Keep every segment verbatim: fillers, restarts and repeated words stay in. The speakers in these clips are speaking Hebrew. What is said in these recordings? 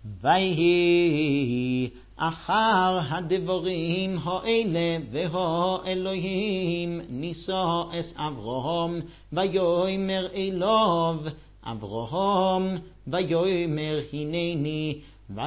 ויהי אחר הדבורים האלה והאלוהים נישא אס אברהם ויאמר אליו אברהם ויאמר הנני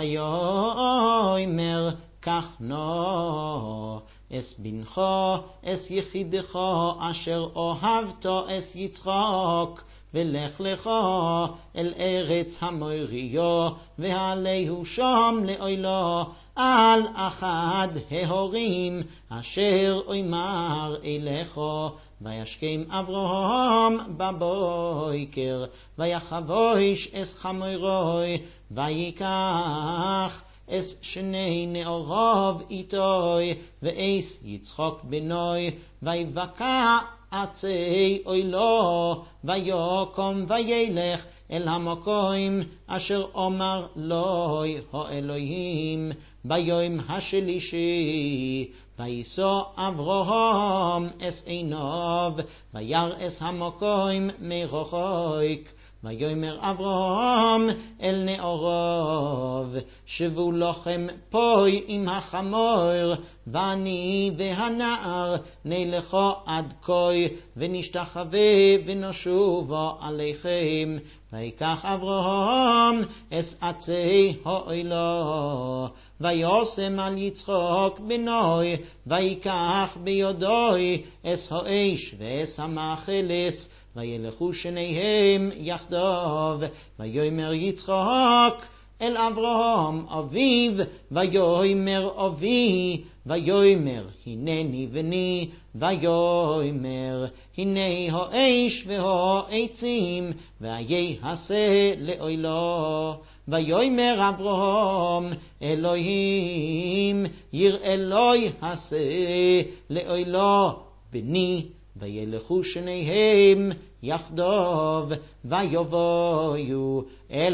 ויאמר קח נא אס בנך אס יחידך אשר אוהבת אס יצחק ולך לך אל ארץ המוריה ועליהו שם לעולה על אחד ההורים אשר אמר אליך וישכם אברהם בבוקר ויחבוש אס חמורוי ויקח אס שני נעוריו איתו ואס יצחק בנוי ויבקע עצי אוילו ויקום וילך אל המקום אשר אמר לו האלוהים ביום השלישי וישא אברהם אס עיניו וירא אס המקום מרחוק ויאמר אברהם אל נעוריו שבו לכם פה עם החמור ואני והנער נלכה עד כה ונשתחווה ונשובה עליכם ויקח אברהם אס עצי האוילו וישם על יצחק בנוי ויקח בידו אס האש ואס המאכלס וילכו שניהם יחדיו ויאמר יצחק אל אברהם אביו ויאמר אבי ויאמר הנני בני ויאמר הנה האש והעצים ויעשה לעולה ויאמר אברהם אלוהים יראה אלוהי עשה לעולה בני וילכו שניהם יחדיו ויבואו אל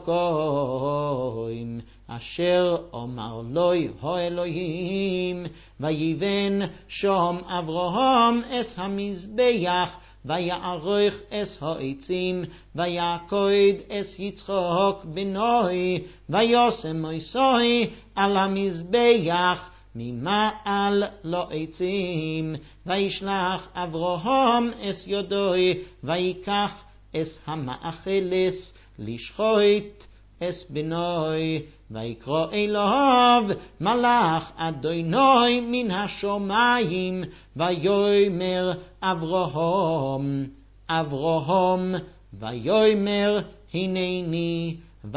המקום אשר אמר לו האלוהים ויבן שם אברהם אס המזבח ויערוך אס העצים ויעקוד אס יצחק בנוי וישם מויסה על המזבח ממעל לעצים וישלח אברהם אס ידו ויקח אס המאכלס לשחוט אס בנוי ויקרא אליו מלאך אדוני מן השמיים ויאמר אברהם אברהם ויאמר הנני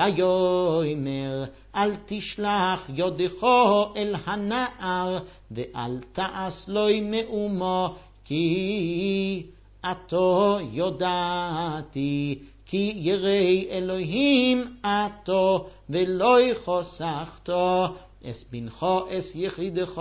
ויאמר אל תשלח ידך אל הנער ואל תעש לו מאומה כי אתו יודעתי כי יראי אלוהים אתו ולא חסכת אס בנך אס יחידך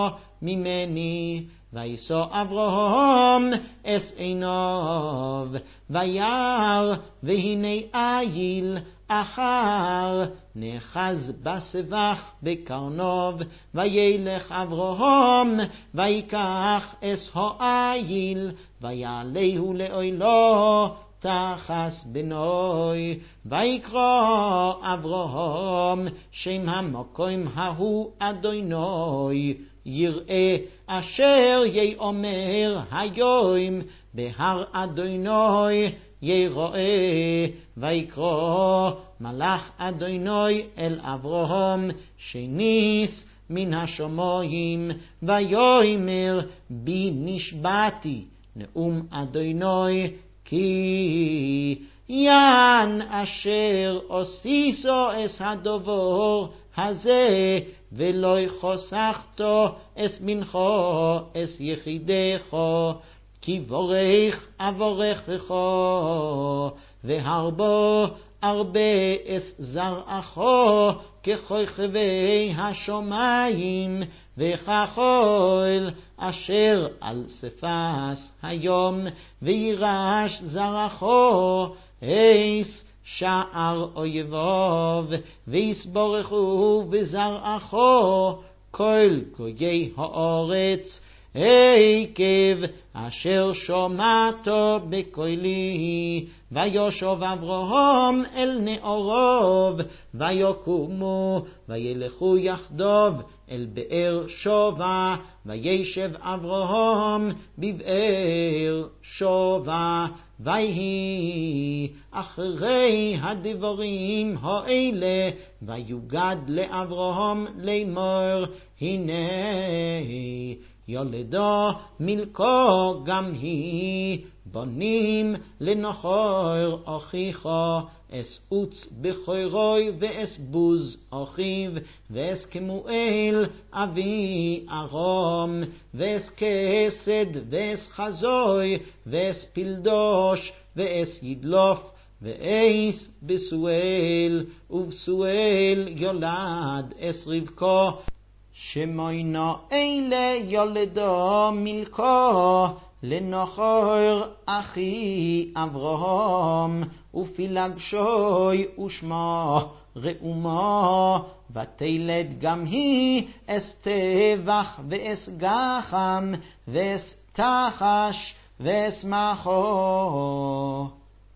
ממני וישא אברהם אס עיניו וירא והנה איל אחר נחז בסבך בקרניו וילך אברהם ויקח אס האיל ויעלהו לעולה תחס בנוי ויקרא אברהם שם המקום ההוא אדוני יראה אשר יאמר היום בהר אדוני יראה ויקרא מלאך אדוני אל אברהם שניס מן השמיים ויאמר בי נשבעתי נאום אדוני כי יען אשר עשיסו אס הדבר הזה ולא חסכת אס בנך אס יחידך כי בורך אבורכך והרבה הרבה אס זרעך ככוכבי השמיים וכחול אשר על שפס היום וירש זרעך אס שער אויביו ויסבורכו בזרעך כל גויי הארץ עקב אשר שומעתו בקולי, וישוב אברהם אל נאורוב, ויקומו וילכו יחדיו אל באר שובע, וישב אברהם בבאר שובע. ויהי אחרי הדברים האלה, ויוגד לאברהם לאמור, הנה יולדו מלכו גם היא, בונים לנחור אחיך, אס עוץ בכורוי ואס בוז אחיו, ואס כמואל אבי ארום, ואס כסד ואס חזוי, ואס פלדוש ואס ידלוף, ואיס בסואל, ובסואל יולד אס רבקו, שמוינו אלה יולדו מלכו לנחור אחי אברהם, ופילגשוי ושמו ראומו, ותלד גם היא אס טבח ואס גחם ואס תחש ואס מחו.